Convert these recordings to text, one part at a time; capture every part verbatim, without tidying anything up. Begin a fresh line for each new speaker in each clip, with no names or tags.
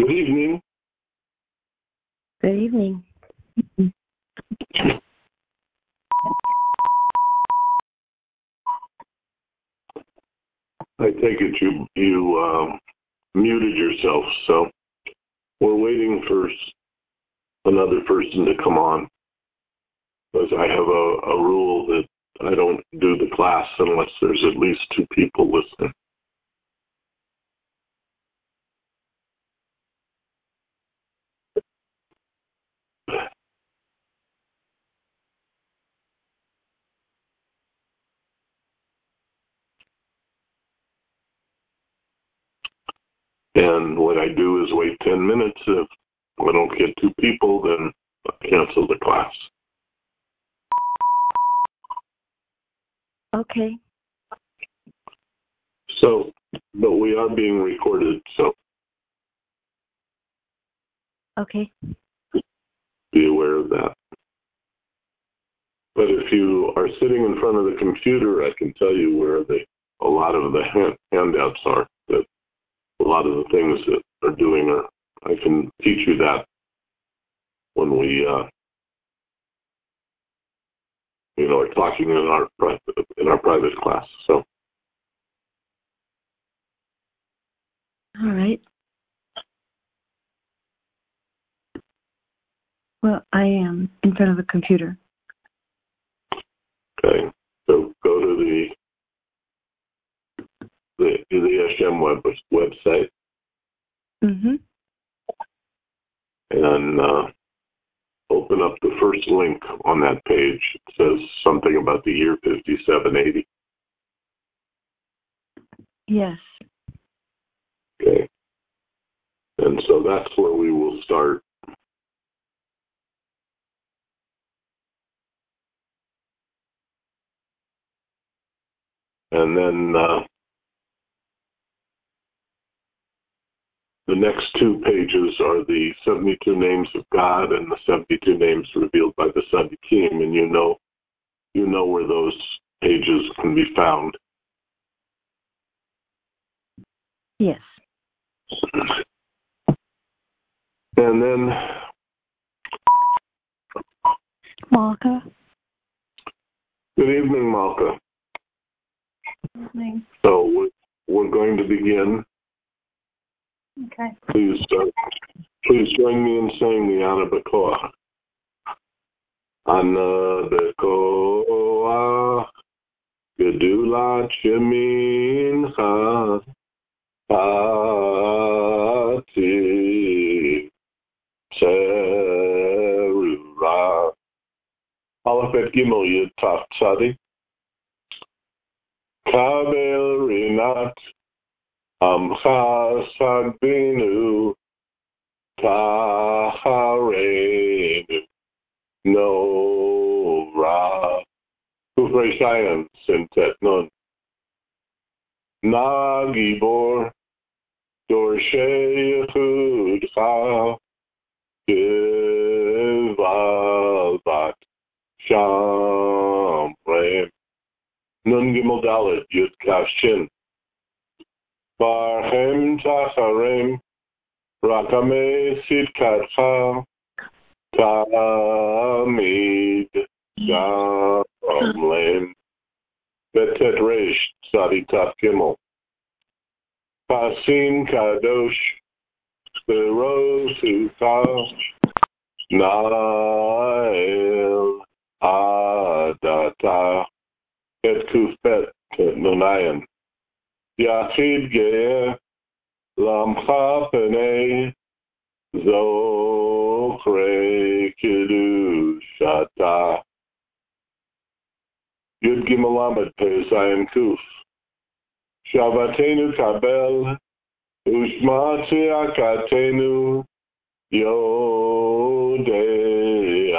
Good evening.
Good evening.
I take it you you um, muted yourself, so we're waiting for another person to come on, because I have a, a rule that I don't do the class unless there's at least two people listening. And what I do is wait ten minutes. If I don't get two people, then I cancel the class.
Okay.
So, but we are being recorded, so
Okay.
be aware of that. But if you are sitting in front of the computer, I can tell you where the a lot of the hand, handouts are. That a lot of the things that are doing are. I can teach you that when we, uh, you know, are talking in our private in our private class. So.
All right. Well, I am in front of a computer.
Okay. So go to the the the S M web website.
Mm-hmm.
And uh, open up the first link on that page. It says something about the year fifty-seven eighty.
Yes.
Okay. And so that's where we will start. And then uh, the next two pages are the seventy-two names of God and the seventy-two names revealed by the Sadiqim, and you know, you know where those pages can be found.
Yes.
And then
Malka.
good evening, Malka.
Good evening.
So we're, we're going to begin.
Okay.
Please, uh, please join me in saying the Ana Bekoach. Ana Bekoach, Gedulat Shemincha, Ati Serura. Aleph Bet Gimel Yud Taf Tzadi. Kabel Rinat Amcha Sagbinu Tahareinu No Ra Kufrei Shayan Sintet Nun Na Gibor Dorshei Yechudcha Givalvat Shamreim Nun Gimel Dalet Yud Kaf Shin Barchem Tacharim Rakame Sidkatcha Tamid Gamlem Betet Reish Tzadi Taf Gimel Pasim Kadosh Berosuka Nael Adata Et Kufet Nunayan Yachid Ge'eh Lamcha Penei Zochre Kiddushata Yud Gimel Lamed Pei Zayin Kuf Shavatenu Kabel Ushma Tzedakatenu Yodei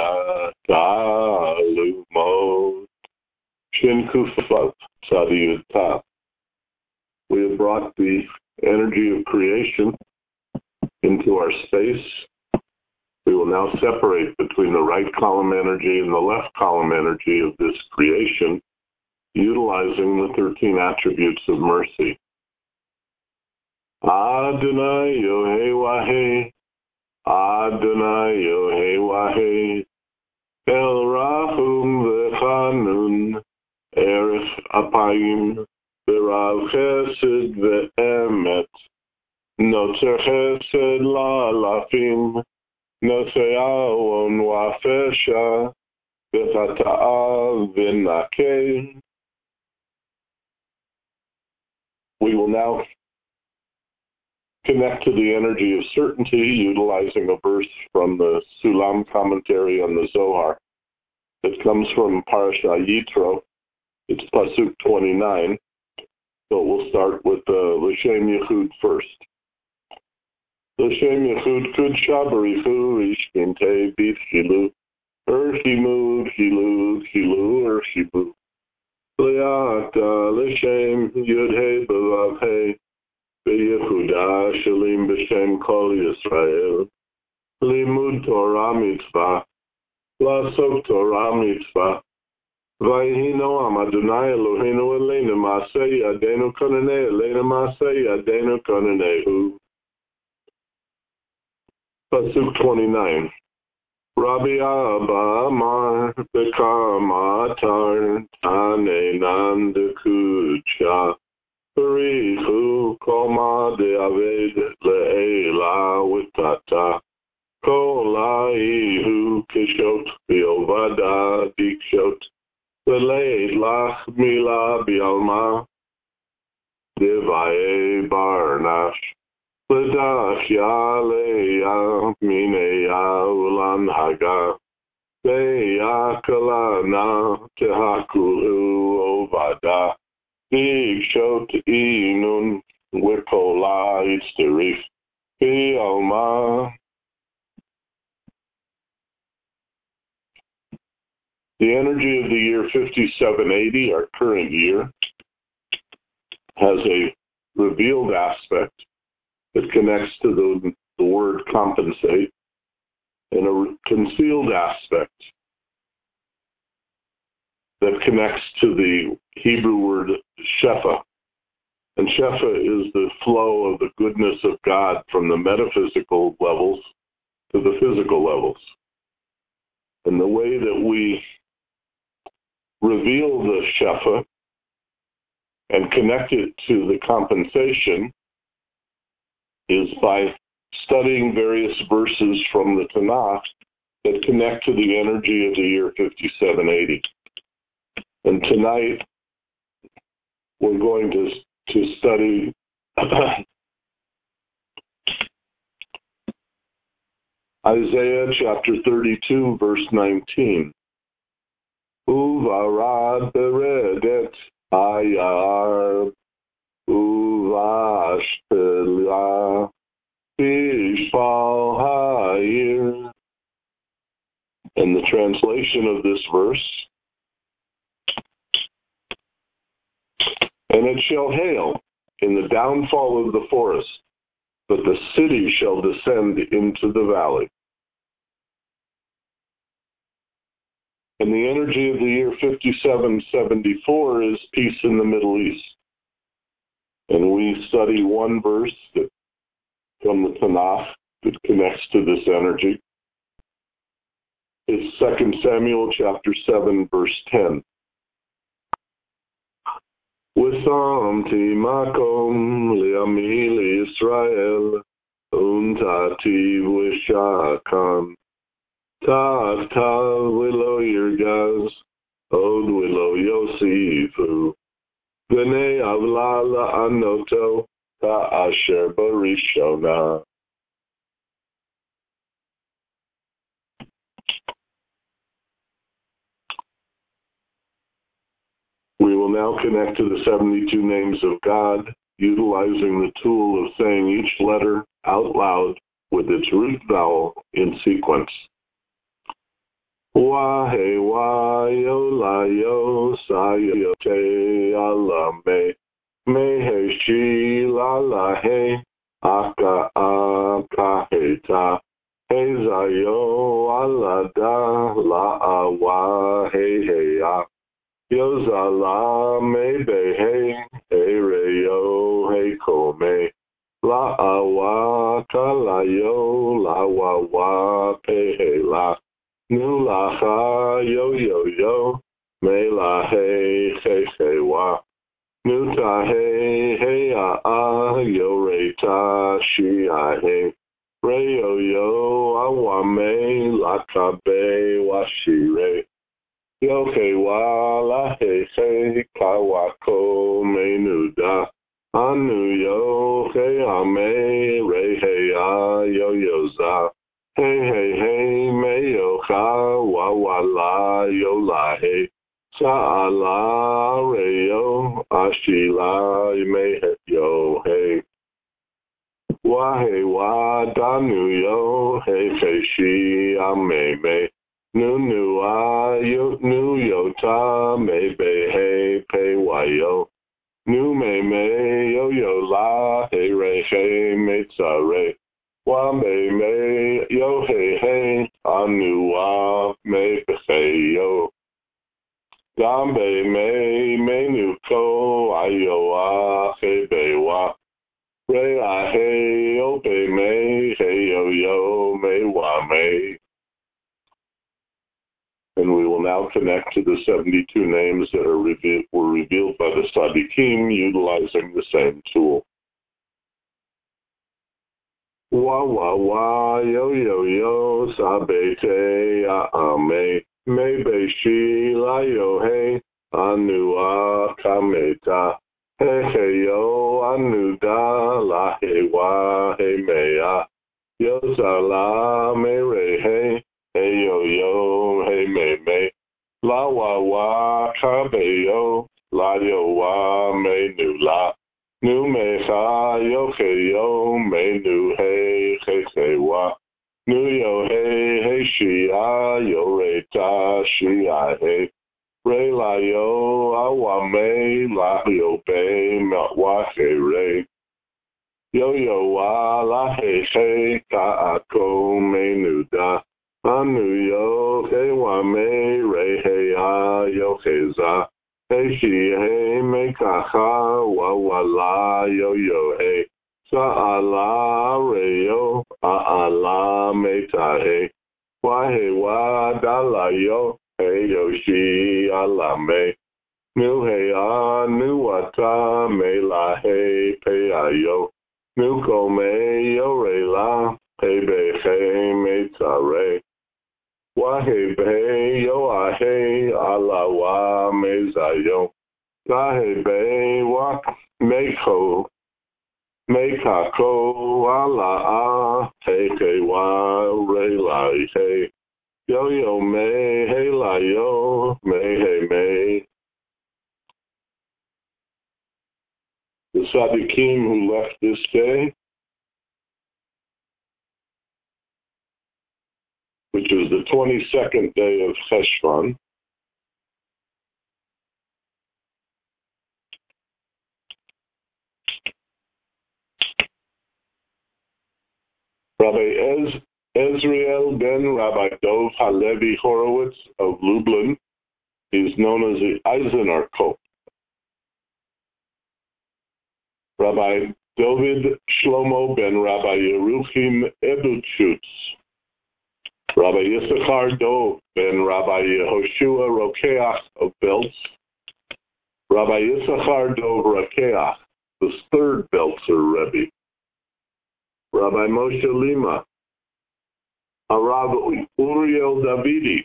Atalumot Shin Kufat Tzadi Yud Taf. We have brought the energy of creation into our space. We will now separate between the right column energy and the left column energy of this creation, utilizing the thirteen attributes of mercy. Adonai Yohe Wahe, Adonai Yohe Wahe, El Rahum V'Chanun, Erech Apayim, V'Rav Chesed V'Emet, Notzer Chesed La'alafim, Notzer Awon Wa'Fesha, V'Chata'a V'Nakeh. We will now connect to the energy of certainty utilizing a verse from the Sulam commentary on the Zohar. It comes from Parasha Yitro. It's Pasuk twenty-nine. So we'll start with the L'Shem Yechud first. L'Shem Yechud Kudsha Barichu Ishkinte Bit Chilu Erchimud Chilu Chilu Erchibu Le'ata L'Shem Yudhe B'Vavhe B'Yehuda Shalim B'Shem Kol Yisrael Limud Torah Mitzvah La'asok Torah Mitzvah Vayhi Noam Adonai Eloheinu Eleinu Ma'aseh Yadenu Konanei Eleinu Ma'aseh Yadenu Konanehu. Pasuk twenty-nine. Rabbi Abba Amar B'Kama Atar Tanei Nandekucha Barichu Koma De'aved Le'ela Witata Kolaihu Kishot Biovada Dikshot Le'leit Lach Mila Bialma Devaye Barnash Ledachya Leya Mineya Ulan Haga Beya Kalana Tehakulu Ovada Dikshot Inun Wikola Itzterif Bialma. The energy of the year fifty-seven eighty, our current year, has a revealed aspect that connects to the, the word compensate, and a concealed aspect that connects to the Hebrew word shefa. And shefa is the flow of the goodness of God from the metaphysical levels to the physical levels. And the way that we reveal the shefa and connect it to the compensation is by studying various verses from the Tanakh that connect to the energy of the year fifty-seven eighty. And tonight we're going to, to study Isaiah chapter thirty-two, verse nineteen. Uvarad beredet ayar uvashpela bishpal hayir. And the translation of this verse: and it shall hail in the downfall of the forest, but the city shall descend into the valley. And the energy of the year fifty-seven seventy-four is peace in the Middle East. And we study one verse that, from the Tanakh that connects to this energy. It's Second Samuel chapter seven, verse ten. Wisamti makom li'ami Israel untati v'shakan. Tav tav willow yirgaz, od willow yosifu. B'nei avla la'anoto, ta'asher barishona. We will now connect to the seventy-two names of God, utilizing the tool of saying each letter out loud with its root vowel in sequence. Wahe wayo layo sayo te alame mehe shi la la he aka aka heta he zayo alada la awa he he ya yozala me be he he re yo he kome La awa kalayo, la wa wa pe he la. Nu la ha yo yo yo, me la he he he wa. Nu ta he he a a yo re ta shi a he. Re yo yo a wa me la ka be wa shi re. Yo he wa la he he ka wa ko me nu da. Anu yo he a me re he a yo yo za. Hey hey hey me yo ha wa wa la yo la he. Sa la re yo ashi la me he yo hey. Wa hey wa da nu yo hey hey shi a me me. Nu nu a yo nu yo ta me be hey pe wa yo. Nu me me yo yo la hey re hey me tsa re. Wa me me yo hey hey anu wa me be hey yo. Gambe me me nu ko ayo a he be wa. Re a he o be me hey yo yo me wa me. And we will now connect to the seventy-two names that are revealed, were revealed by the Sadiqim utilizing the same tool. Wa wa wa yo yo yo sabe te a ame me be shi la yo he anu a kameta he he yo anu da la he wa he me a yo sa la me re he he yo yo he me me la wa wa ka be yo la yo wa me nu la nu me ha yo he yo me nu he he he wa nu yo he he shi a yo re ta shi a he re la yo a wa me la yo be ma wa he re yo yo wa la he he ka a ko me nu da anu yo he wa me re he a yo he za he shi he me ka ha wa wa la yo yo he sa a la re yo a a la me ta he wa he wa da la yo he yo shi a la me nu he a nu wa ta me la he pe a yo nu ko me yo re la he be he me ta re wa he be yo a he a la wa me za yo la he be wa me ko me ka ko a la a he ke wa re la he yo yo me he la yo me he me. The Sadiqim who left this day, which is the twenty-second day of Cheshvan, Rabbi Ez, Ezriel ben Rabbi Dov Halevi Horowitz of Lublin is known as the Eisener-Kop. Rabbi David Shlomo ben Rabbi Yeruchim Ebuchutz. Rabbi Yisachar Dov ben Rabbi Yehoshua Rokeach of Belz. Rabbi Yisachar Dov Rokeach, the third Belzer Rebbe. Rabbi Moshe Lima. Rabbi Uriel Davidi.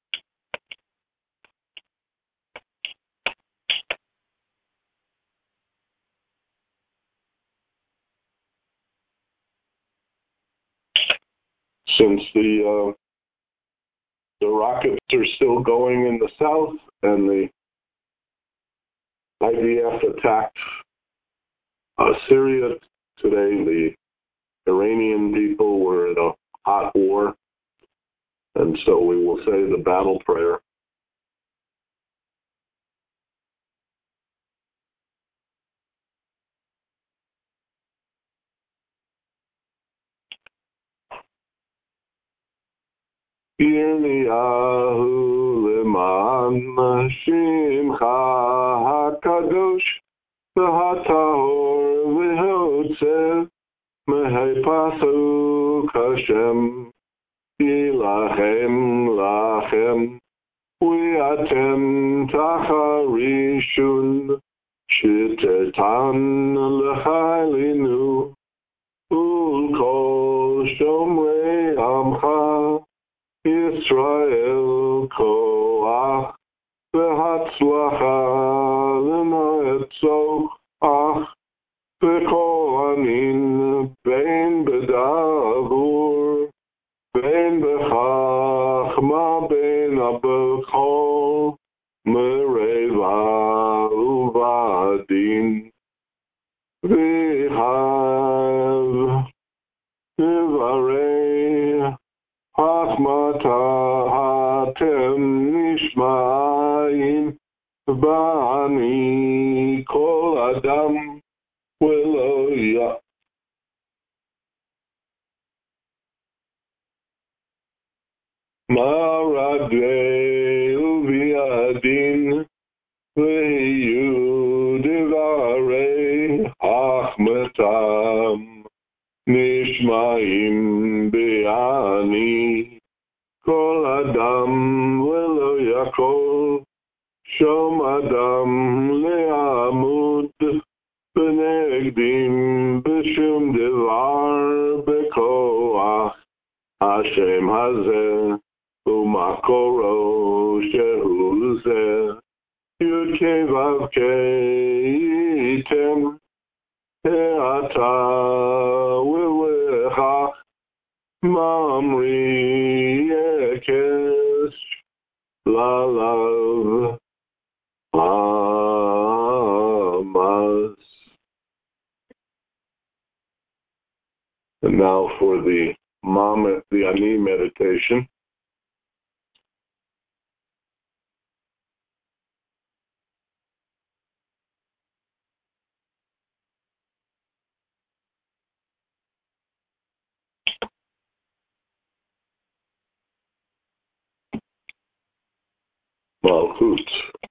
Since the uh, the rockets are still going in the south and the I D F attacked uh, Syria today, the Iranian people were in a hot war, and so we will say the battle prayer. Yirmiyahu leman shimcha hakadosh v'hatahor v'hotzev Mehe pasuk Hashem, Yilachem lachem, U'atem tacharishun, Shitetan lechailinu, U'kol shomrei amcha, Yisrael koach, V'hatzlacha l'noetzach, V'kohanin bein bedavur, bein bechachma bein abechol, mereva uvadin, v'hav, v'varei, hachmata hatem nishma'im, ba'ani kol adam, Willow, yeah. Maradre uviadin, veyu devare achmetam, nishmaim be'ani, kol adam willow yakol, shom adam le'amud, Benegdim b'shum devar b'koach Hashem hazeh u'makoro shehu zeh Yud kei vav kei yitem He'ata v'lechach Mamri yekesh lalav amas. And now for the Mom, the Ani meditation. Malchut.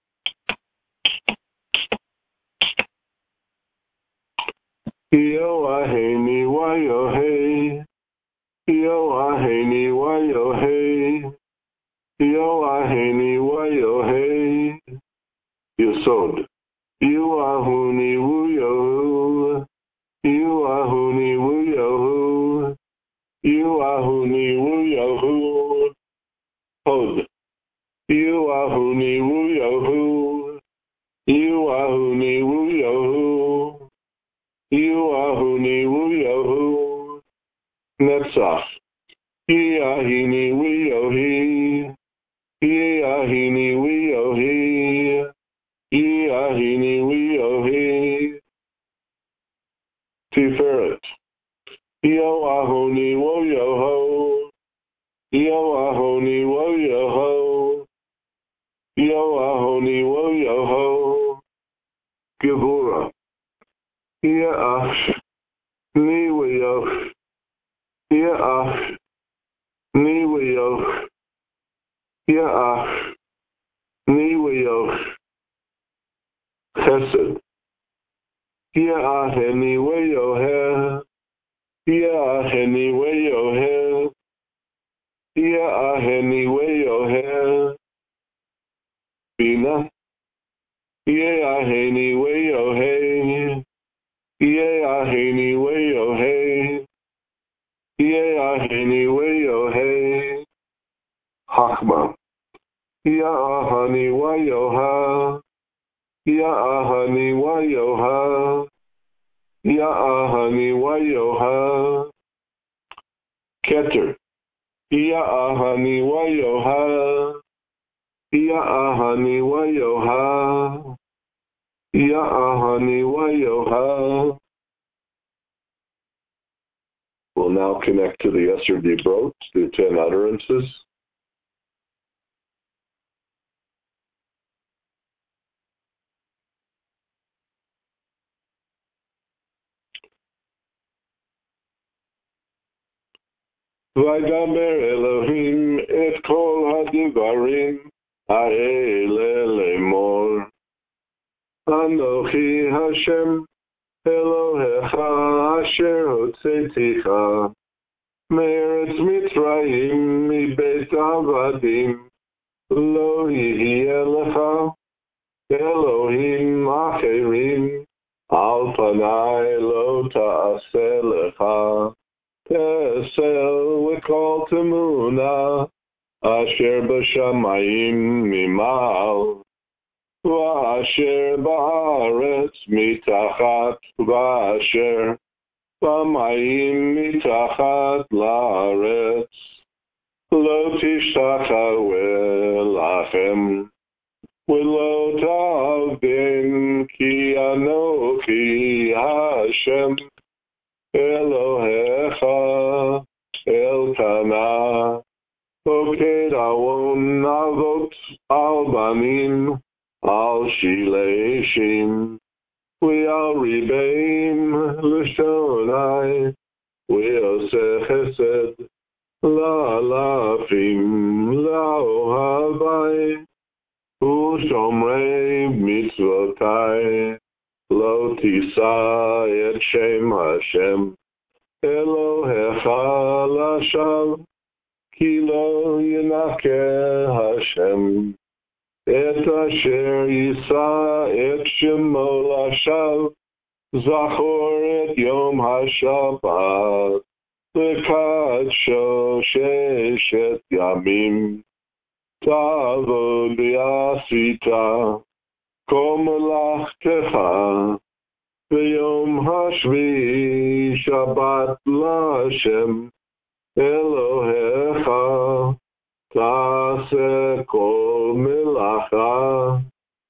Yo aheni wa yo hey. Yo aheni wa yo hey. Yo aheni wa yo hey. Yesod. You ahuni wu yo. You ahuni wu yo. You ahuni wu yo. Hod. You ahuni wu yo. You ahuni wu yo. You ahuni wu yo. Netzach. Ye ahini wu yo he. Ye ahini wu yo he. Ye ahini wu yo he. Tiferet. Yo ahuni wu yo ho. Yo ahuni wu yo ho. Yo ahuni wu yo ho. Gevura. Ye ach. Ni wu yo. Ye ach. Ni wu yo. Ye ach. Ni wu yo. Chesed. Ye aheni wu yo he. Ye aheni wu yo he. Ye aheni wu yo he. Bina. Ye aheni wu yo he. Ye aheni wu yo he. Ye aheni wu yo he. Chachma. Ye ahani wa yo ha. Ye ahani wa yo ha. Ye ahani wa yo ha. Keter. Ye ahani wa yo ha. Ye ahani wa yo ha. Ye ahani wa yo ha. We'll now connect to the Yesser Dibrot, the ten utterances. Vaydaber Elohim et kol hadivarim ha'ele lemor. Anochi Hashem Elohecha asher hotzetecha me'eretz Mitzrayim mibeit avadim lo yihye lecha Elohim acherim al panai lo ta'aseh lecha Tesel v'kol temuna asher b'shamayim mimal v'asher ba'aretz mitachat v'asher b'mayim mitachat la'aretz lo tishtachawe lachem v'lo ta'avdim ki anochi Hashem Elohecha Elkanah Poked awon avot al banim al shileshim We'al ribeim l'shonai We'oseh chesed la'alafim la'ohabai U'shomrei mitzvotai Lo tisa et shem Hashem Elohecha lashav Ki lo yinakeh Hashem Et asher yisa et shemo lashav Zachor et yom hashabbat V'kadsho sheshet yamim Tavod yasita Kol melachtecha V'yom hashvi Shabbat l'Hashem Elohecha Ta'aseh kol melacha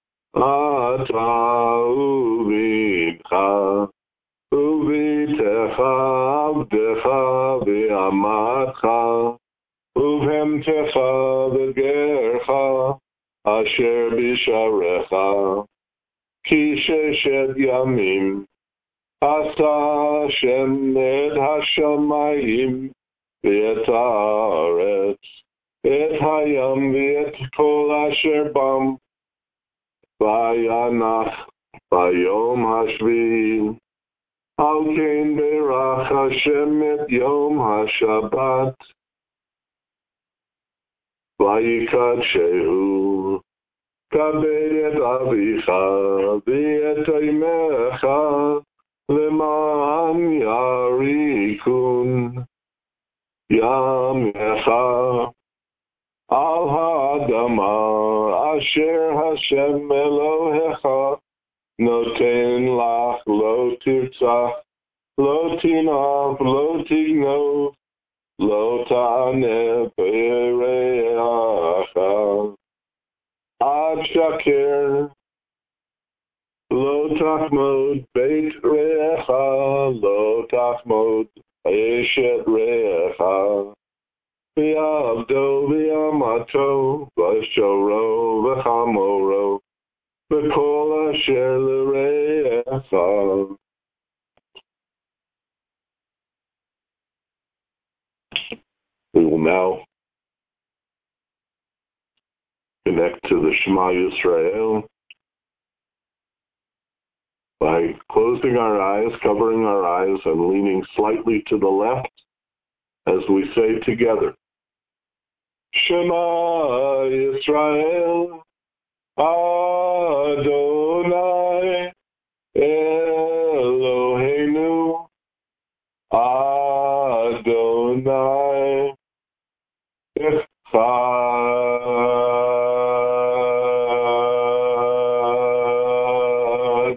Ata uvincha Uvitecha avdecha V'amatcha Uvhemtecha v'gercha Asher bisharecha Ki sheshet yamim Asa Hashem et hashamayim V'et haaretz Et hayam v'et kol asher bam V'ayanach V'yom hashvi Al kein berach Hashem et yom hashabbat V'yikadshehu Kabed et avicha v'et imecha Leman yarikun Yamecha Al ha'adama Asher Hashem Elohecha Noten lach lo tirtzach Lo tinaf lo tignov Lo ta'aneh be'reacha Ad shaker Lo tachmod beit re'echa Lo tachmod eshet re'echa V'yavdo v'yamato V'shoro v'chamoro V'kol asher l're'echa. We will now connect to the Shema Yisrael by closing our eyes, covering our eyes, and leaning slightly to the left as we say together, Shema Yisrael, Adonai, Eloheinu, Adonai, Echad.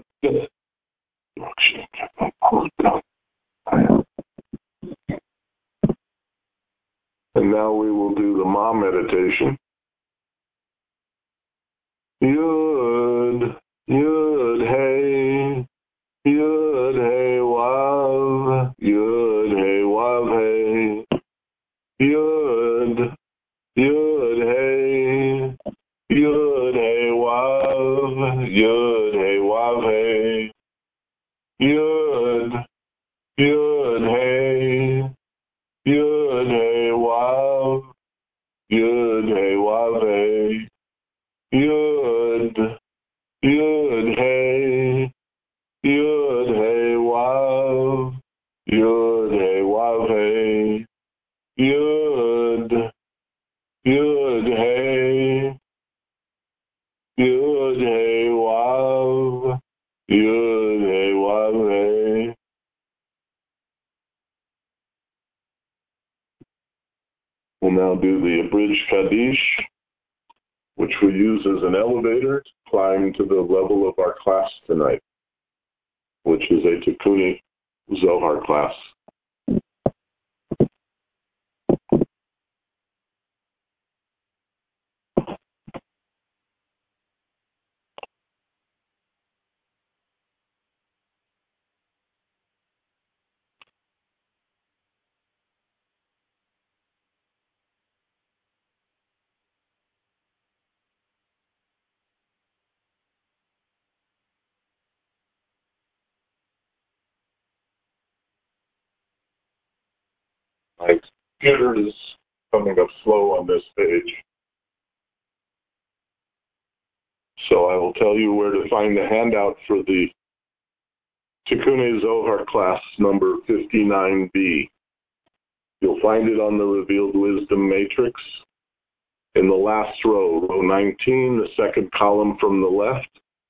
And now we will do the Ma meditation. Yud, Yud, Hey, Yud, Hey, Wav, Yud, Hey, Wav, Hey, Yud, Yud, Hey, Yud, Hey, Wav, Yud, Hey, Wav, Hey, Yud, Yud, Hey, Yud, Hey, Wav, Yud, Hey, Wav, Hey, Yud, Yud, Hey, Yud, Hey, We'll now do the Abridged Kaddish, which we use as an elevator to climb to the level of our class tonight, which is a Tikkuni Zohar class. My computer is coming up slow on this page. So I will tell you where to find the handout for the Tikkuni Zohar class number fifty-nine B. You'll find it on the Revealed Wisdom Matrix in the last row, row nineteen, the second column from the left.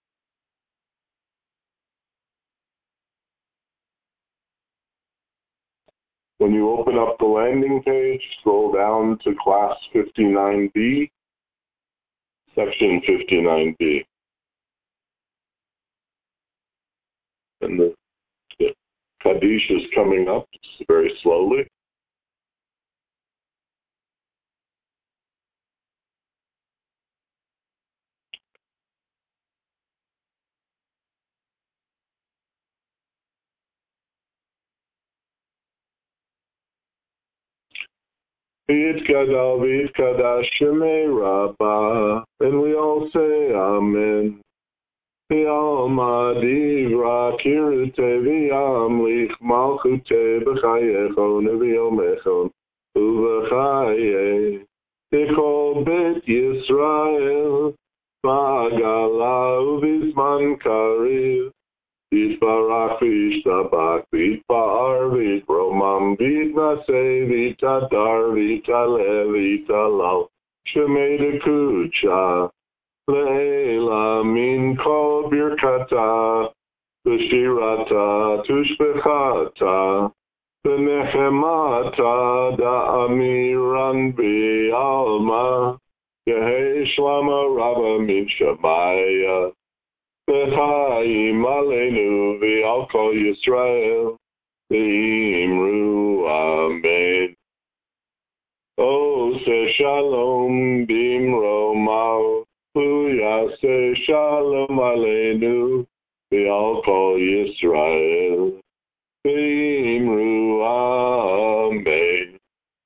When you open up the landing page, scroll down to class fifty-nine B, section fifty-nine B. And the, the Kaddish is coming up very slowly. Yitkadal v'yitkadash shemei rabbah, and we all say Amen. V'alma divra kirte v'yamlich malchute b'chayechon v'yomechon u'v'chaye tichol bet Yisrael ba'agala u'vizman kariv Yitbarach v'yishtabach v'yitpa'ar v'yitromam v'yitnaseh v'yitadar v'yitaleh v'yitalal shemei dekucha le'ela min kol birkata v'shirata tushbechata v'nechemata da'amiran v'alma yehei shlama rabba min shamaya V'chaim aleinu v'al kol Yisrael v'imru amen. Ose shalom b'imromav v'yaseh shalom aleinu v'al kol Yisrael v'imru amen.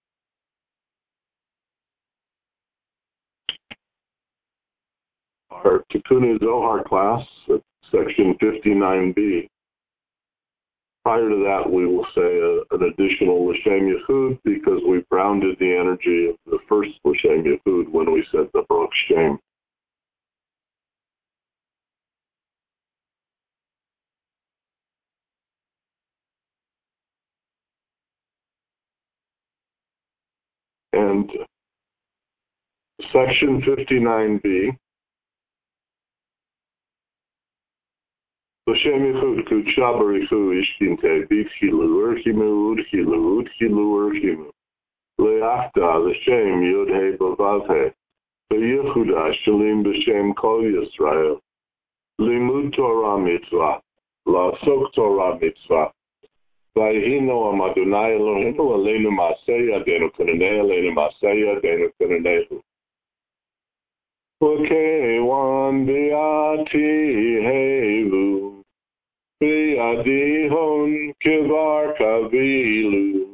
Our Tikkuni Zohar class at section fifty-nine B. Prior to that, we will say a, an additional L'Shem Yechud because we grounded the energy of the first L'Shem Yechud when we said the Baruch Shem. And section fifty-nine B. L'Shem Yechud Kudsha Barichu Ishkinte B'Tchilu Urchimu Udchilu Udchilu Urchimu Le'achta L'Shem Yud He B'Vav He V'Yechuda Shalim B'Shem Kol Yisrael Limud Torah Mitzvah La'asok Torah Mitzvah V'Yehi Noam Adonai Eloheinu Aleinu Ma'aseh Yadeinu Kunanei Aleinu Ma'aseh Yadeinu Kunanehu V'Kewan B'Yati Hevu V'yadihon Kivar Kavilu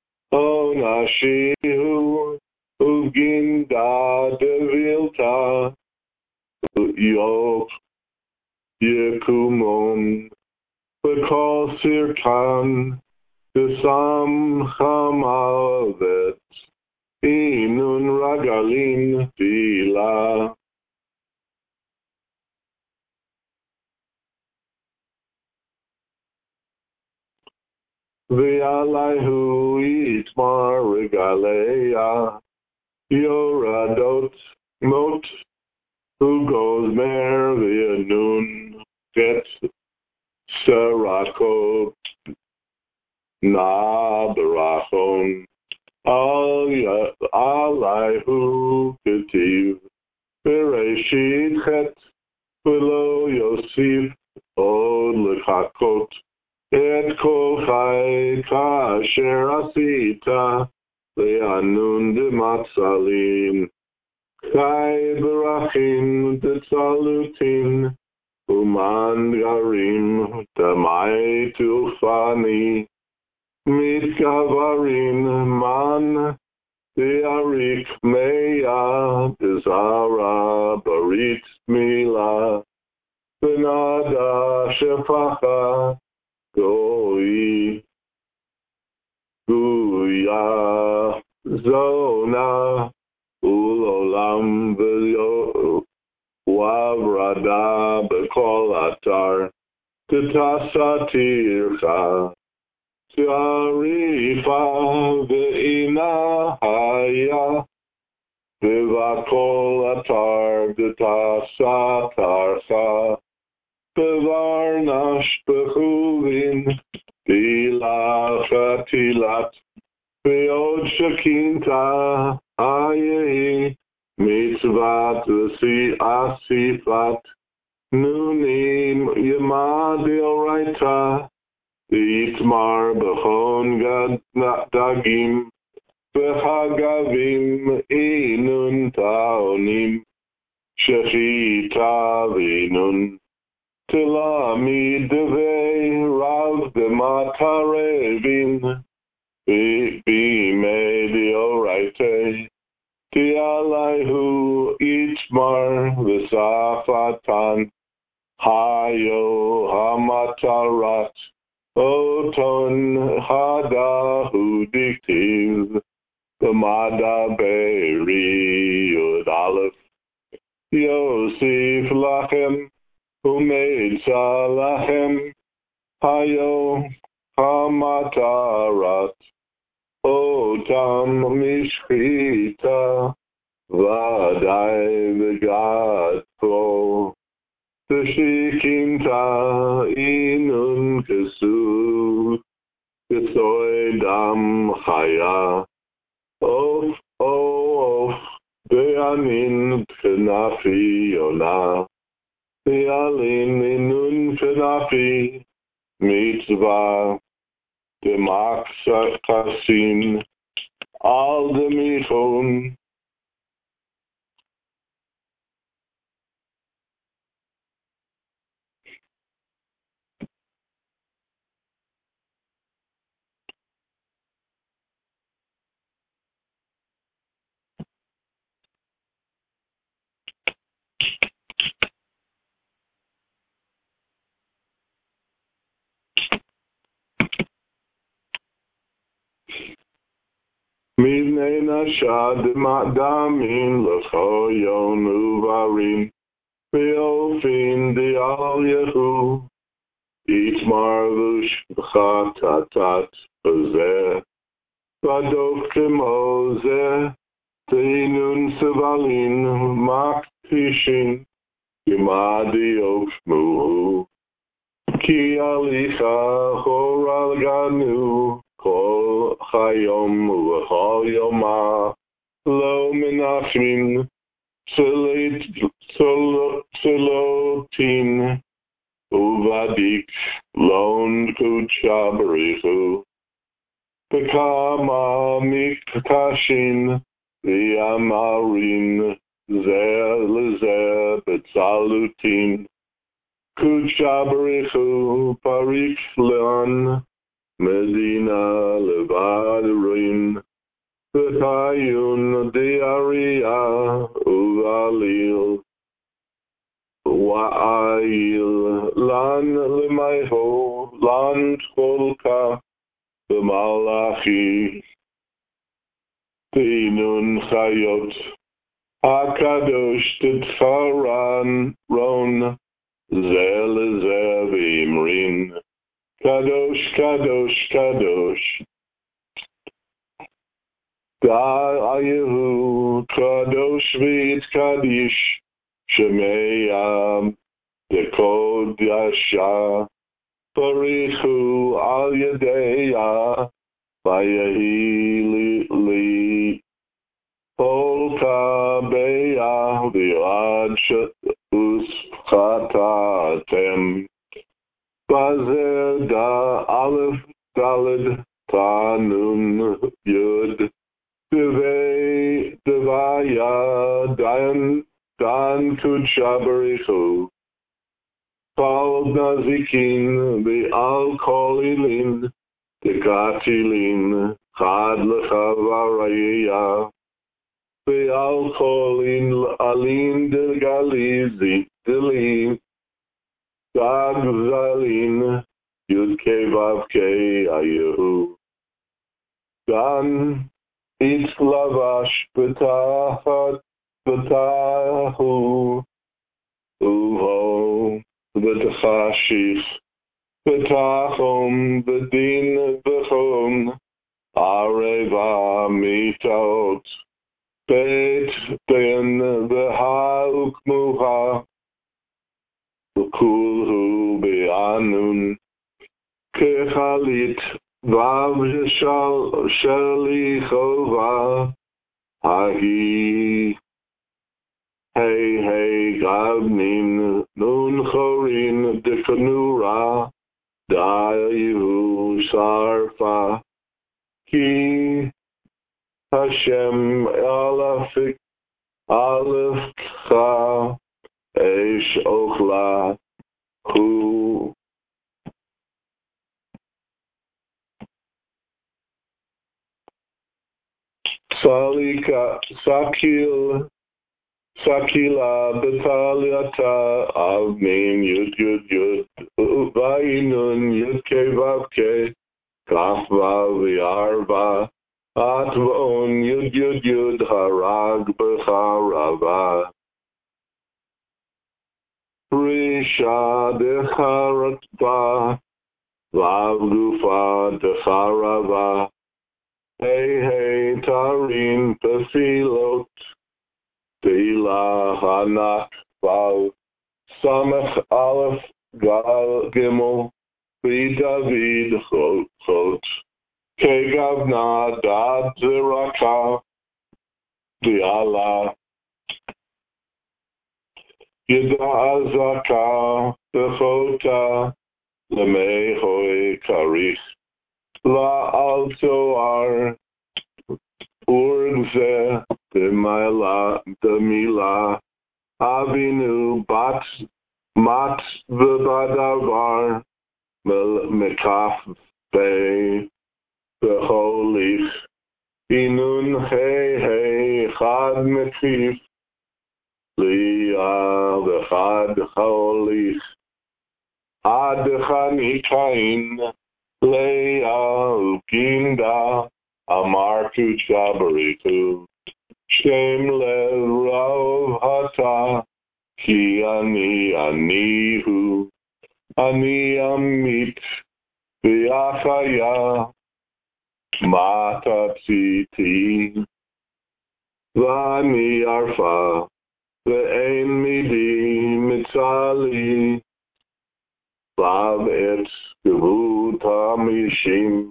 Onashihu Uvginda Devilta Yok Yekumon V'Kol Sirkan V'Sam Chamavet Inun Ragalin Tila V'alayhu Yitmar Regaleya Yoradot Mot Ugos Mer V'yanun Get Sarakot Na Barachon Alaihu Ketiv, Bereshit Chet, V'lo Yosif, Od L'chakot, Et Kol Chai Kasher Asita, Le'anun Dematzalim, Chai Berachim Detzalutin, Uman Garim, Damai Tufani, Mitgavarin Man, Dearik Meya, Dezara Barit Mila, Benada Shefacha, Goi, Guya, Zona, Ulolam V'yo, Wavrada B'kol Atar, Titasatircha, Sharifa ve'ina haya V'vakol atar v'tasatarcha V'varnash b'chuvin V'ilach tilat V'od shakinta Ayehi Mitzvat v'si asifat Nunim yemad yoraita Itmar b'chon gad dagim v'hagavim inun taonim shechita v'inun tilami devei rav b'matarevin b'imei dioraite ti'alayhu itmar v'safatan hayo hamatarat Oton hada hudiktiv, B'mada beri yud aleph, Yosef lachem, Umeitza lachem, Hayo hamatarat, Otam mishchita, Vadai v'gadpo, T'shikinta inun kesu, Kesoy dam chaya, Of, of, Be'anin kenafi yona, Be'alin inun kenafi, Mitzvah, Demaksasin, Al demichon, Midnei nashad ma'damin l'cho yon uvarim Be'ofin di'al yehu Itmar v'shcha tatat b'zeh V'adok kemo zeh Te'inun sevalin maktishin Yimadi okshmuhu Ki alicha choral ganu Kol chayom u'chol yoma Lo menachmin Tzilotin Uvadik Lon Kucha Barichu Bekama Miktashin V'yamarin Zeh Lezeh Betzalutin Kucha Barichu Parik Leon Medina Levadrin V'chayun Diaria Uvalil Wa'ayil Lan L'mayho Lan Tkolka B'malachi Tinun Chayot HaKadosh Titcharan Ron Zeh Lezeh V'imrin Kadosh Kadosh Kadosh Da'ayehu Kadosh V'yitkadish Shemeyam Dekod Yasha Barichu Al Yadeya Vayehi li polka beya viad uspchatatem bazer da aleph daled ta nun yud Devay devaya dan dan kudshabarichu Kol nazikin be'al kolilin dekatilin chad lechavaraya be'al kolin alin delgalizi delin dagzalin yudke vavke ayehu dan It's lavash betachat betahu uho betachashich betachom bedin bechom areva mitot bet ben beha ukmuha kulhu be'anun kechalit Vav shal shali chova hagi hey hey gavnin nun chorin dekanura dayu sarfa ki Hashem alafik alafcha eish ochla hu Salika Sakil Sakila Betaliata Avmin Yud Yud Yud Vainun Yud Ke Vavke Kaf Vav Yarva Atvon Yud Yud Yud Harag Becharava Risha Decharatva Vav Gufa Decharava Hey, hey, tarin, tefilot, teila, hanak, vav, samach, aleph, gal, gimel, vi David, chot, chot, kegavna, dad, zeraka, diala, yeda azaka, bechota, lemei hoi karich, La altoar urze de mila de mila avinu bat mat v'badavar mekaf be beholich inun hey hey chad mekif liya v'chad holich ad chanikain Leia Ukinda Amarku Chabariku Shem Le Rav Hata Ki Ani Anihu Ani Amit Viachaya Mata Tziti Vani Arfa Ve'en Midi Mitzali Vav Et Gevut HaMishim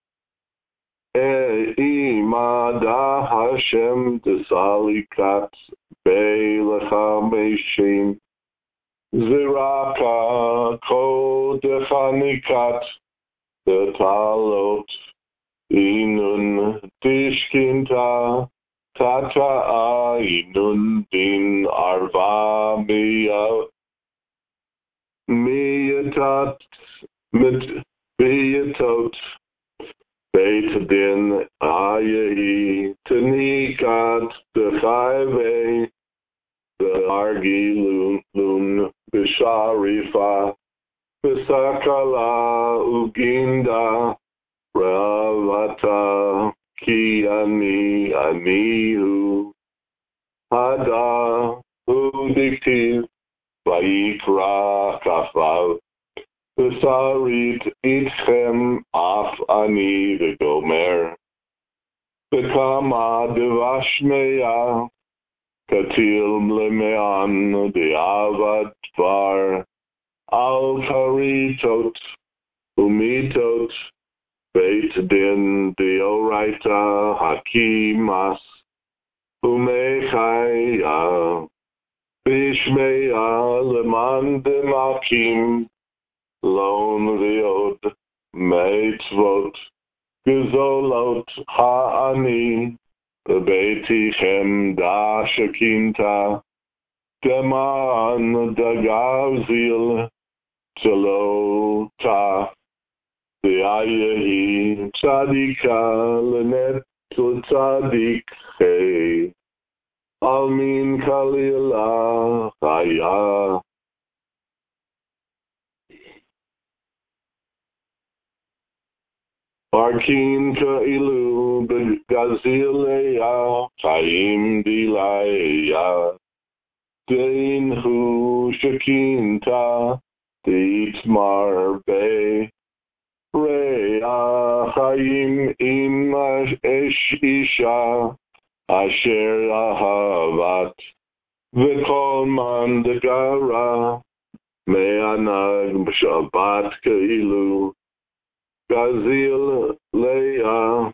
Imada Hashem Tesalikat Beilecha Meshim Ziraka Kodechanikat Betalot Inun Tishkinta Tata Inun Din Arva Mia Miyatat Mit Miyatot Beit Din Ayahi Tanikat Dechaive Argi Lun Lun Bisharifa Bisakala Uginda Ravata Ki Ani Anihu Hada Udiktiv Vaikra Kafav Besarit Itchem Af Ani V'Gomer Bekama Devashmeya Katil Mlemean De'avad Var Al Karitot Umitot Beit Din Deorai Braita Hakimas Umechaya Bishmeya Leman Demakim Lon Viod Meitzvot Gezolot Ha'ani Beitichem Da Shekinta Deman Dagavzil Tzalota V'ayehi Tzadika Lenet Tzadik Chei Almin Kalila Chaya. Arkin Ka'ilu Begazileya Chaim Dilaya Dein Hu Shekinta Ditmar Be Rea Chaim Im Esh Isha Asher Ahavat V'kol Man Degara Me'anag Shabbat Ka'ilu Gazil Leah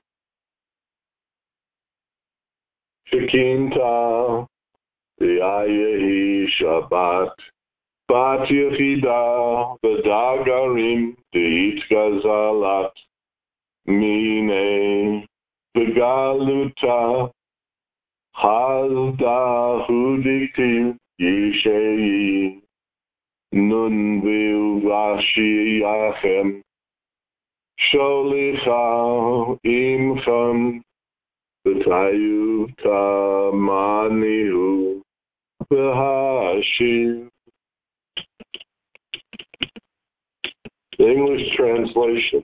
Shekinta V'ayehi Shabbat Bat Yechida V'dagarim D'it Gazalat Mine V'galuta Hazda Hudiktiv Yishei Nun V'vashi Yachem Sholicha Imchem V'tayu Tamanihu V'hashiv. English translation.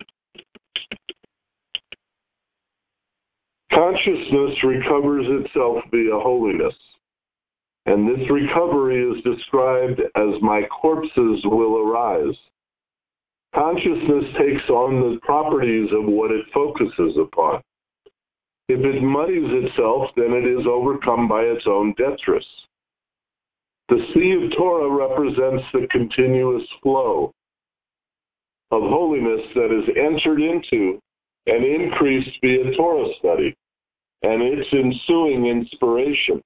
Consciousness recovers itself via holiness, and this recovery is described as my corpses will arise. Consciousness takes on the properties of what it focuses upon. If it muddies itself, then it is overcome by its own detritus. The sea of Torah represents the continuous flow of holiness that is entered into and increased via Torah study and its ensuing inspirations.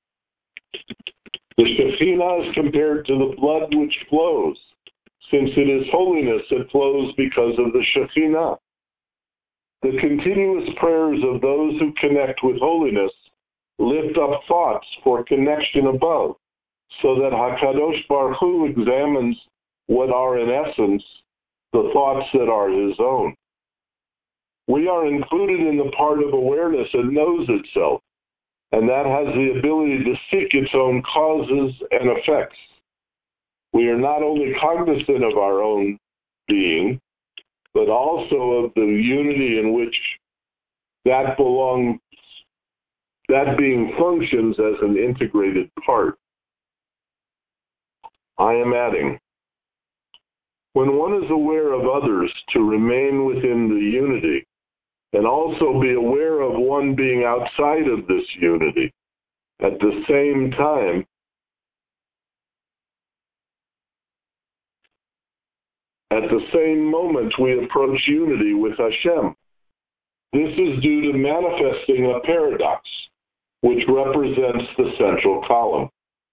The Shekhinah is compared to the blood which flows. Since it is holiness, it flows because of the Shekhinah. The continuous prayers of those who connect with holiness lift up thoughts for connection above, so that HaKadosh Baruch Hu examines what are in essence the thoughts that are his own. We are included in the part of awareness that knows itself, and that has the ability to seek its own causes and effects. We are not only cognizant of our own being, but also of the unity in which that belongs, that being functions as an integrated part. I am adding, when one is aware of others, to remain within the unity, and also be aware of one being outside of this unity. At the same time, at the same moment, we approach unity with Hashem. This is due to manifesting a paradox, which represents the central column.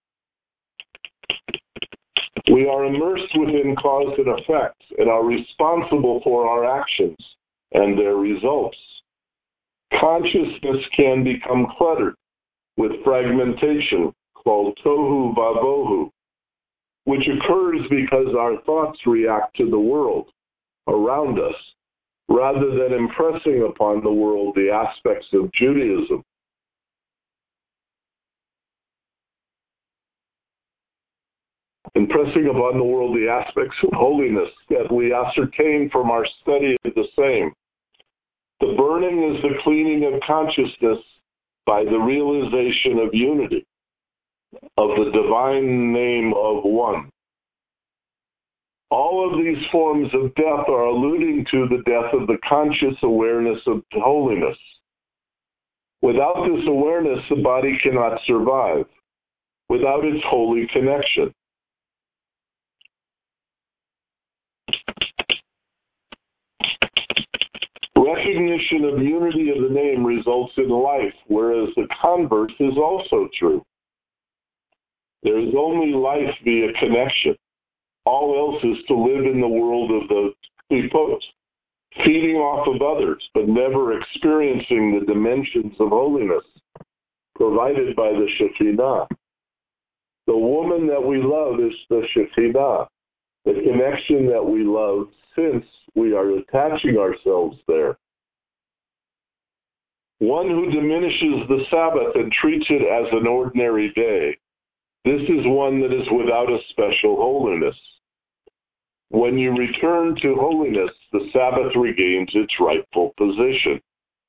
We are immersed within cause and effect and are responsible for our actions and their results. Consciousness can become cluttered with fragmentation called tohu vavohu, which occurs because our thoughts react to the world around us rather than impressing upon the world the aspects of Judaism. Impressing upon the world the aspects of holiness that we ascertain from our study of the same. The burning is the cleaning of consciousness by the realization of unity, of the divine name of one. All of these forms of death are alluding to the death of the conscious awareness of holiness. Without this awareness, the body cannot survive, without its holy connection. Recognition of unity of the name results in life, whereas the converse is also true. There is only life via connection. All else is to live in the world of the klipot, feeding off of others, but never experiencing the dimensions of holiness provided by the Shekhinah. The woman that we love is the Shekhinah, the connection that we love since we are attaching ourselves there. One who diminishes the Sabbath and treats it as an ordinary day, this is one that is without a special holiness. When you return to holiness, the Sabbath regains its rightful position.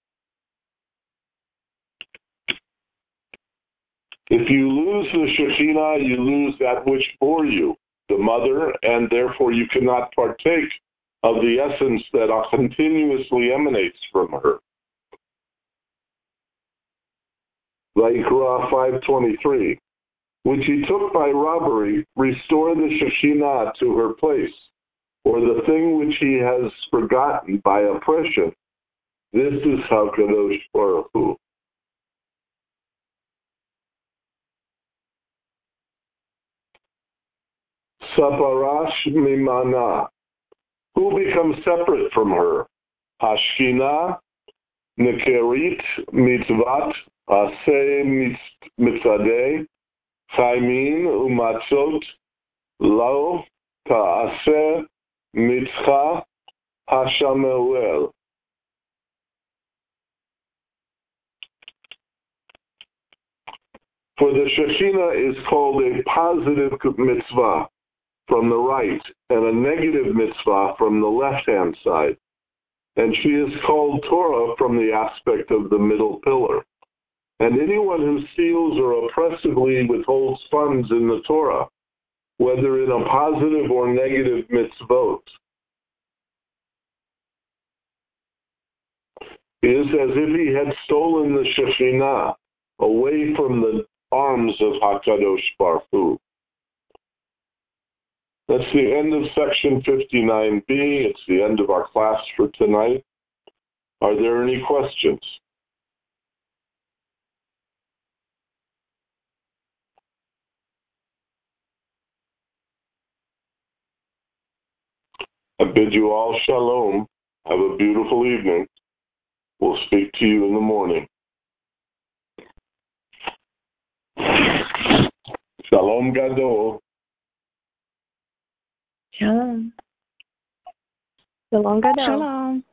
If you lose the Shekhinah, you lose that which bore you, the mother, and therefore you cannot partake of the essence that continuously emanates from her. Vayikra five twenty-three. Which he took by robbery, restore the Shekhinah to her place, or the thing which he has forgotten by oppression. This is HaKadosh Baruch Hu. Saparash Mimana. Who becomes separate from her? Hashkina, Nekerit, Mitzvat, Aseh Mitzadeh, Chaimin, Umatzot, Lo, Ta'aseh, Mitzcha, Hashamuel. For the Shekhinah is called a positive mitzvah from the right and a negative mitzvah from the left-hand side. And she is called Torah from the aspect of the middle pillar. And anyone who steals or oppressively withholds funds in the Torah, whether in a positive or negative mitzvot, is as if he had stolen the Shekhinah away from the arms of HaKadosh Baruch Hu. That's the end of section fifty-nine B. It's the end of our class for tonight. Are there any questions? I bid you all shalom. Have a beautiful evening. We'll speak to you in the morning. Shalom Gadol.
Shalom. Shalom Gadol.
Shalom.